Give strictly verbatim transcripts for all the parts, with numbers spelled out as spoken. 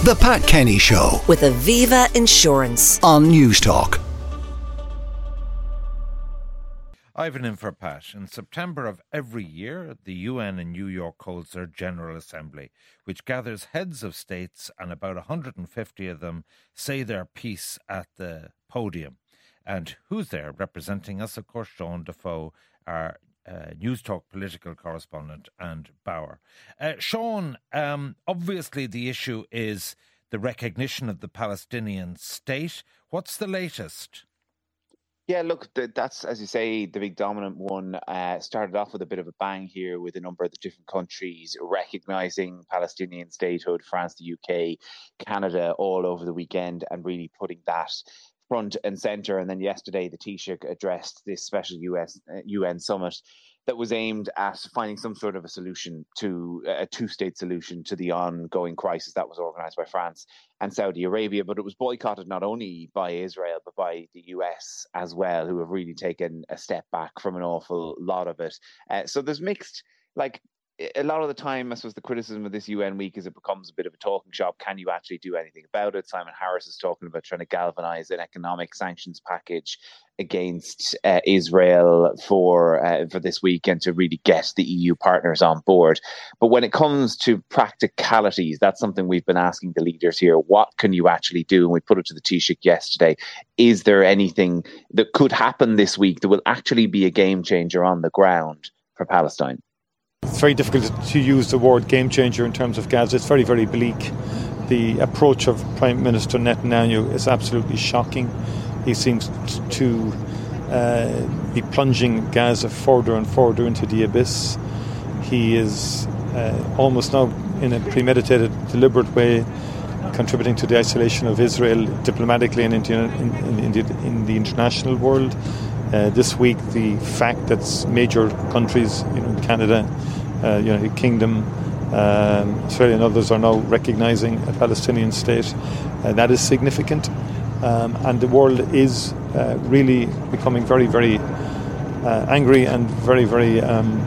The Pat Kenny Show with Aviva Insurance on Newstalk. Ivan in for Pat. In September of every year, the U N in New York holds their General Assembly, which gathers heads of states, and about one hundred fifty of them say their piece at the podium. And who's there representing us? Of course, Sean Defoe, our uh, Newstalk political correspondent, and Bauer. Uh, Sean, um, obviously the issue is the recognition of the Palestinian state. What's the latest? Yeah, look, that's, as you say, the big dominant one. Uh, started off with a bit of a bang here with a number of the different countries recognising Palestinian statehood, France, the U K, Canada, all over the weekend, and really putting that front and centre. And then yesterday, the Taoiseach addressed this special U S, uh, U N summit that was aimed at finding some sort of a solution to a two-state solution to the ongoing crisis that was organised by France and Saudi Arabia. But it was boycotted not only by Israel, but by the U S as well, who have really taken a step back from an awful lot of it. Uh, so there's mixed, like, a lot of the time, I suppose the criticism of this U N week is it becomes a bit of a talking shop. Can you actually do anything about it? Simon Harris is talking about trying to galvanise an economic sanctions package against uh, Israel for uh, for this week and to really get the E U partners on board. But when it comes to practicalities, that's something we've been asking the leaders here. What can you actually do? And we put it to the Taoiseach yesterday. Is there anything that could happen this week that will actually be a game changer on the ground for Palestine? It's very difficult to use the word game changer in terms of Gaza. It's very, very bleak. The approach of Prime Minister Netanyahu is absolutely shocking. He seems to uh, be plunging Gaza further and further into the abyss. He is uh, almost now, in a premeditated, deliberate way, contributing to the isolation of Israel diplomatically and in, in, in, the, in the international world. Uh, this week, the fact that major countries, you know, Canada, uh, United Kingdom, um, Australia and others are now recognising a Palestinian state, uh, that is significant. Um, and the world is uh, really becoming very, very uh, angry and very, very um,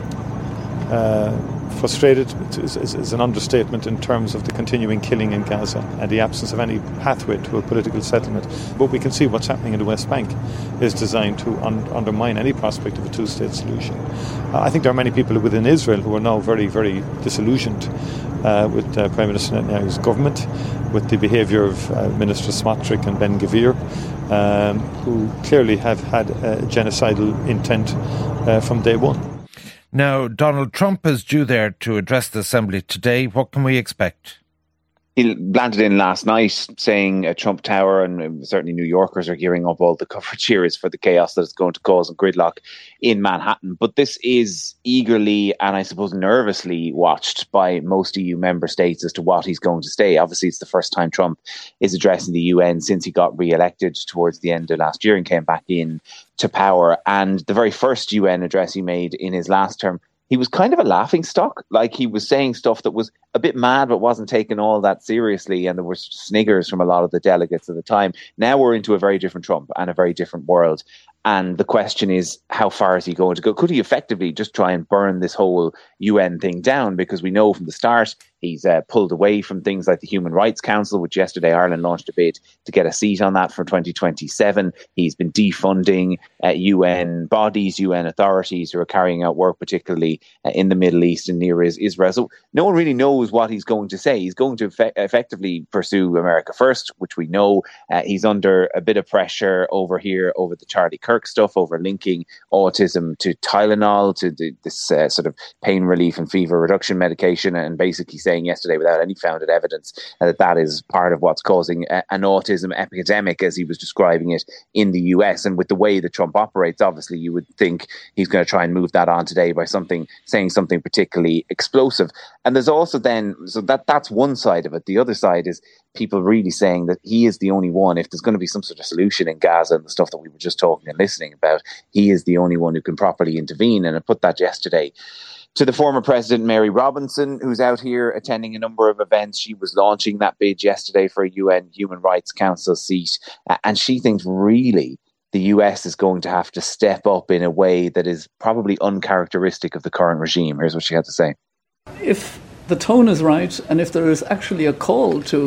uh, frustrated. Is, is, is an understatement in terms of the continuing killing in Gaza and the absence of any pathway to a political settlement. But we can see what's happening in the West Bank is designed to un- undermine any prospect of a two-state solution. Uh, I think there are many people within Israel who are now very, very disillusioned uh, with uh, Prime Minister Netanyahu's government, with the behaviour of uh, Minister Smotrich and Ben Gvir, um, who clearly have had a genocidal intent uh, from day one. Now, Donald Trump is due there to address the Assembly today. What can we expect? He landed in last night saying uh, Trump Tower, and certainly New Yorkers are gearing up. All the coverage here is for the chaos that it's going to cause and gridlock in Manhattan. But this is eagerly and I suppose nervously watched by most E U member states as to what he's going to say. Obviously, it's the first time Trump is addressing the U N since he got re-elected towards the end of last year and came back in to power. And the very first U N address he made in his last term, he was kind of a laughing stock. Like, he was saying stuff that was a bit mad but wasn't taken all that seriously, and there were sniggers from a lot of the delegates at the time. Now we're into a very different Trump and a very different world. And the question is, how far is he going to go? Could he effectively just try and burn this whole U N thing down? Because we know from the start he's uh, pulled away from things like the Human Rights Council, which yesterday Ireland launched a bid to get a seat on that for twenty twenty-seven. He's been defunding uh, U N bodies, U N authorities who are carrying out work, particularly uh, in the Middle East and near Israel. So no one really knows what he's going to say. He's going to eff- effectively pursue America First, which we know. Uh, he's under a bit of pressure over here over the Charlie Kirk stuff, over linking autism to Tylenol, to the, this uh, sort of pain relief and fever reduction medication, and basically saying yesterday without any founded evidence uh, that that is part of what's causing a, an autism epidemic, as he was describing it in the U S. And with the way that Trump operates, obviously you would think he's going to try and move that on today by something saying something particularly explosive. And there's also then, so that that's one side of it. The other side is people really saying that he is the only one, if there's going to be some sort of solution in Gaza and the stuff that we were just talking and listening about, he is the only one who can properly intervene. And I put that yesterday to the former President Mary Robinson, who's out here attending a number of events. She was launching that bid yesterday for a U N Human Rights Council seat. Uh, and she thinks really the U S is going to have to step up in a way that is probably uncharacteristic of the current regime. Here's what she had to say. If the tone is right, and if there is actually a call to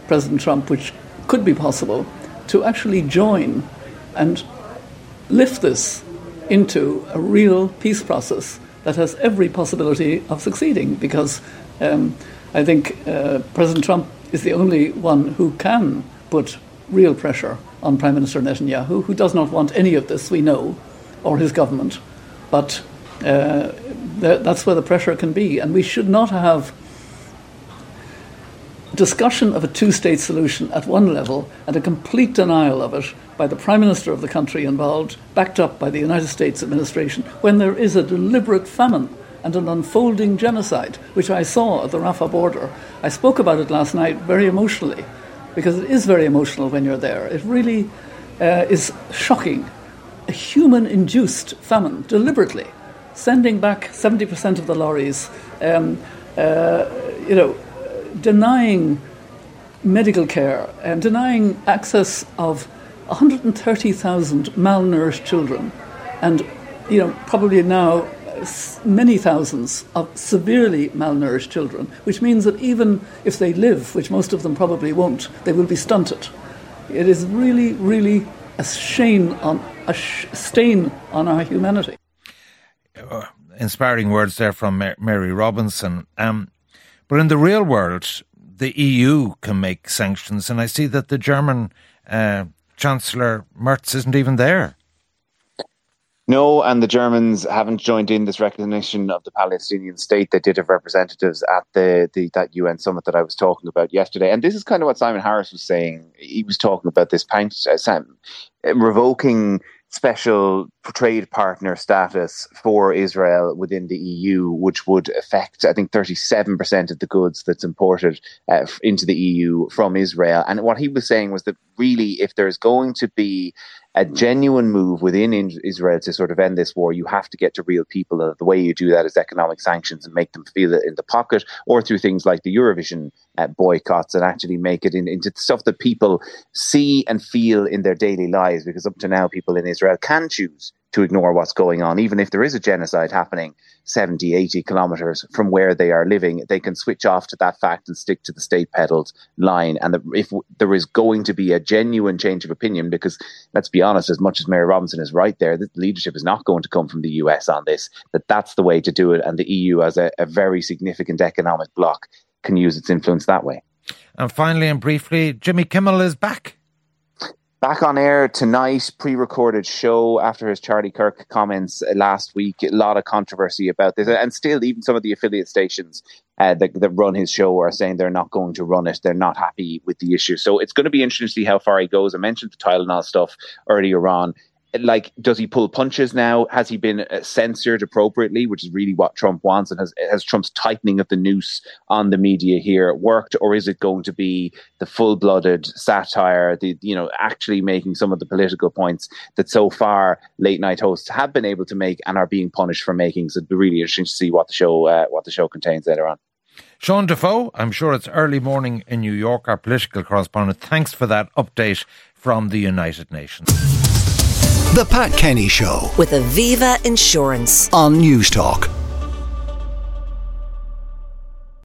President Trump, which could be possible, to actually join and lift this into a real peace process that has every possibility of succeeding, because um, I think uh, President Trump is the only one who can put real pressure on Prime Minister Netanyahu, who does not want any of this, we know, or his government. But uh, th- that's where the pressure can be. And we should not have discussion of a two-state solution at one level and a complete denial of it by the Prime Minister of the country involved, backed up by the United States administration, when there is a deliberate famine and an unfolding genocide, which I saw at the Rafah border. I spoke about it last night very emotionally, because it is very emotional when you're there. It really uh, is shocking. A human-induced famine, deliberately, sending back seventy percent of the lorries, um, uh, you know, denying medical care and denying access of one hundred thirty thousand malnourished children, and, you know, probably now many thousands of severely malnourished children, which means that even if they live, which most of them probably won't, they will be stunted. It is really, really a shame on a sh- stain on our humanity. Uh, inspiring words there from Mar- Mary Robinson. Um, but in the real world, the E U can make sanctions, and I see that the German uh, Chancellor Merz isn't even there. No, and the Germans haven't joined in this recognition of the Palestinian state. They did have representatives at the, the that U N summit that I was talking about yesterday. And this is kind of what Simon Harris was saying. He was talking about this uh, revoking special trade partner status for Israel within the E U, which would affect, I think, thirty-seven percent of the goods that's imported uh, into the E U from Israel. And what he was saying was that really, if there's going to be a genuine move within Israel to sort of end this war, you have to get to real people. Uh, the way you do that is economic sanctions and make them feel it in the pocket, or through things like the Eurovision uh, boycotts, and actually make it in, into stuff that people see and feel in their daily lives. Because up to now, people in Israel can choose to ignore what's going on. Even if there is a genocide happening seventy, eighty kilometres from where they are living, they can switch off to that fact and stick to the state-peddled line. And the, if there is going to be a genuine change of opinion, because let's be honest, as much as Mary Robinson is right there, the leadership is not going to come from the U S on this, that that's the way to do it. And the E U, as a, a very significant economic bloc, can use its influence that way. And finally and briefly, Jimmy Kimmel is back. Back on air tonight, pre-recorded show after his Charlie Kirk comments last week. A lot of controversy about this. And still, even some of the affiliate stations uh, that, that run his show are saying they're not going to run it. They're not happy with the issue. So it's going to be interesting to see how far he goes. I mentioned the Tylenol stuff earlier on. Like, does he pull punches now? Has he been uh, censored appropriately, which is really what Trump wants? And has, has Trump's tightening of the noose on the media here worked? Or is it going to be the full-blooded satire, the, you know, actually making some of the political points that so far late-night hosts have been able to make and are being punished for making? So it'd be really interesting to see what the show, uh, what the show contains later on. Sean Defoe, I'm sure it's early morning in New York, our political correspondent. Thanks for that update from the United Nations. The Pat Kenny Show with Aviva Insurance on News Talk.